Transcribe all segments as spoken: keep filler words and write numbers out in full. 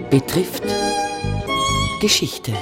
betrifft Geschichte.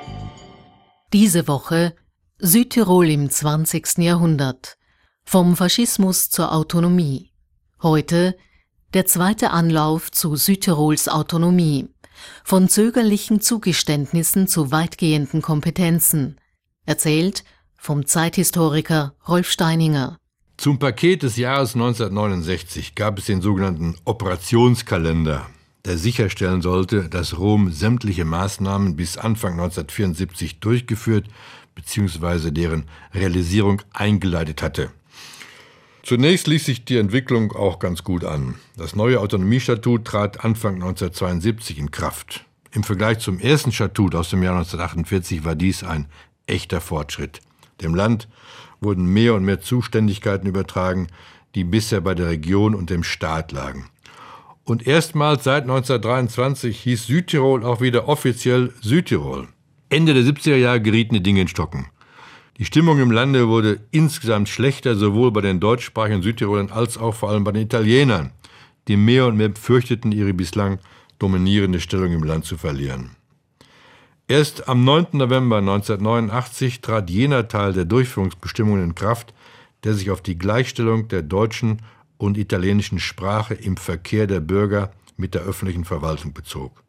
Diese Woche Südtirol im zwanzigsten Jahrhundert. Vom Faschismus zur Autonomie. Heute der zweite Anlauf zu Südtirols Autonomie. Von zögerlichen Zugeständnissen zu weitgehenden Kompetenzen. Erzählt vom Zeithistoriker Rolf Steininger. Zum Paket des Jahres neunzehnhundertneunundsechzig gab es den sogenannten Operationskalender, der sicherstellen sollte, dass Rom sämtliche Maßnahmen bis Anfang neunzehnhundertvierundsiebzig durchgeführt bzw. deren Realisierung eingeleitet hatte. Zunächst ließ sich die Entwicklung auch ganz gut an. Das neue Autonomiestatut trat Anfang neunzehnhundertzweiundsiebzig in Kraft. Im Vergleich zum ersten Statut aus dem Jahr neunzehnhundertachtundvierzig war dies ein echter Fortschritt. Dem Land wurden mehr und mehr Zuständigkeiten übertragen, die bisher bei der Region und dem Staat lagen. Und erstmals seit neunzehnhundertdreiundzwanzig hieß Südtirol auch wieder offiziell Südtirol. Ende der siebziger Jahre gerieten die Dinge in Stocken. Die Stimmung im Lande wurde insgesamt schlechter, sowohl bei den deutschsprachigen Südtirolern als auch vor allem bei den Italienern, die mehr und mehr fürchteten, ihre bislang dominierende Stellung im Land zu verlieren. Erst am neunten November neunzehnhundertneunundachtzig trat jener Teil der Durchführungsbestimmungen in Kraft, der sich auf die Gleichstellung der deutschen und italienischen Sprache im Verkehr der Bürger mit der öffentlichen Verwaltung bezog.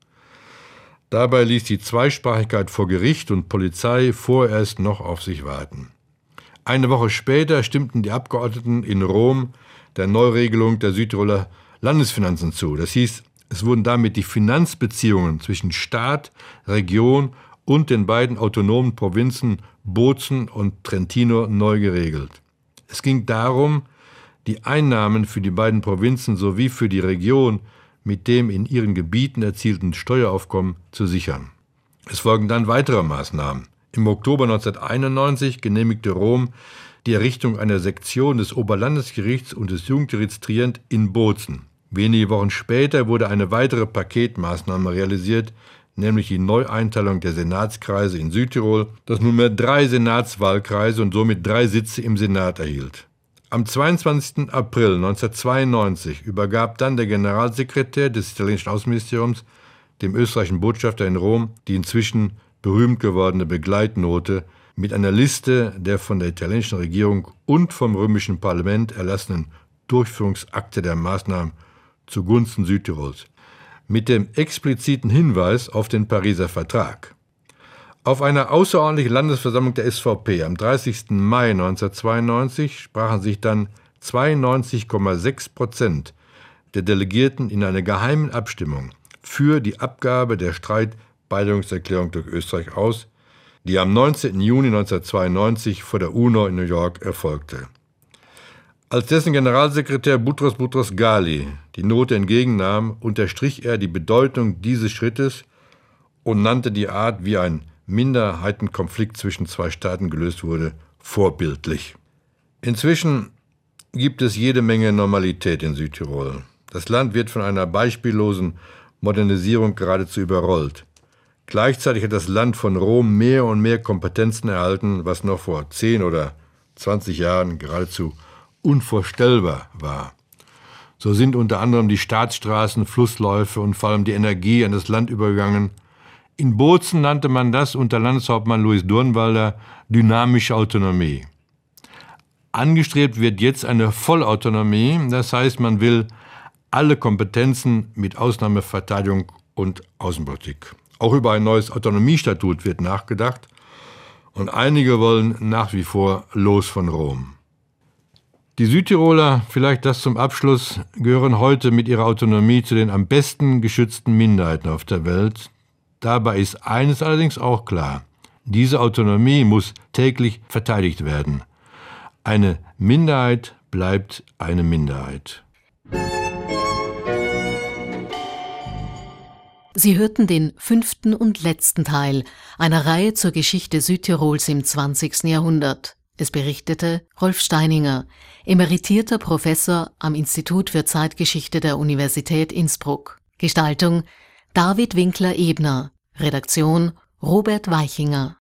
Dabei ließ die Zweisprachigkeit vor Gericht und Polizei vorerst noch auf sich warten. Eine Woche später stimmten die Abgeordneten in Rom der Neuregelung der Südtiroler Landesfinanzen zu. Das hieß, es wurden damit die Finanzbeziehungen zwischen Staat, Region und den beiden autonomen Provinzen Bozen und Trentino neu geregelt. Es ging darum, die Einnahmen für die beiden Provinzen sowie für die Region mit dem in ihren Gebieten erzielten Steueraufkommen zu sichern. Es folgten dann weitere Maßnahmen. Im Oktober neunzehnhunderteinundneunzig genehmigte Rom die Errichtung einer Sektion des Oberlandesgerichts und des Jugendgerichts Trient in Bozen. Wenige Wochen später wurde eine weitere Paketmaßnahme realisiert, nämlich die Neueinteilung der Senatskreise in Südtirol, das nunmehr drei Senatswahlkreise und somit drei Sitze im Senat erhielt. Am zweiundzwanzigsten April neunzehnhundertzweiundneunzig übergab dann der Generalsekretär des italienischen Außenministeriums dem österreichischen Botschafter in Rom die inzwischen berühmt gewordene Begleitnote mit einer Liste der von der italienischen Regierung und vom römischen Parlament erlassenen Durchführungsakte der Maßnahmen zugunsten Südtirols, mit dem expliziten Hinweis auf den Pariser Vertrag. Auf einer außerordentlichen Landesversammlung der S V P am dreißigsten Mai neunzehnhundertzweiundneunzig sprachen sich dann zweiundneunzig Komma sechs Prozent der Delegierten in einer geheimen Abstimmung für die Abgabe der Streitbeilegungserklärung durch Österreich aus, die am neunzehnten Juni neunzehnhundertzweiundneunzig vor der UNO in New York erfolgte. Als dessen Generalsekretär Boutros Boutros-Ghali die Note entgegennahm, unterstrich er die Bedeutung dieses Schrittes und nannte die Art, wie ein Minderheitenkonflikt zwischen zwei Staaten gelöst wurde, vorbildlich. Inzwischen gibt es jede Menge Normalität in Südtirol. Das Land wird von einer beispiellosen Modernisierung geradezu überrollt. Gleichzeitig hat das Land von Rom mehr und mehr Kompetenzen erhalten, was noch vor zehn oder zwanzig Jahren geradezu unvorstellbar war. So sind unter anderem die Staatsstraßen, Flussläufe und vor allem die Energie an das Land übergegangen. In Bozen nannte man das unter Landeshauptmann Louis Durnwalder dynamische Autonomie. Angestrebt wird jetzt eine Vollautonomie, das heißt, man will alle Kompetenzen mit Ausnahme Verteidigung und Außenpolitik. Auch über ein neues Autonomiestatut wird nachgedacht und einige wollen nach wie vor los von Rom. Die Südtiroler, vielleicht das zum Abschluss, gehören heute mit ihrer Autonomie zu den am besten geschützten Minderheiten auf der Welt. Dabei ist eines allerdings auch klar: Diese Autonomie muss täglich verteidigt werden. Eine Minderheit bleibt eine Minderheit. Sie hörten den fünften und letzten Teil einer Reihe zur Geschichte Südtirols im zwanzigsten Jahrhundert. Es berichtete Rolf Steininger, emeritierter Professor am Institut für Zeitgeschichte der Universität Innsbruck. Gestaltung David Winkler-Ebner. Redaktion Robert Weichinger.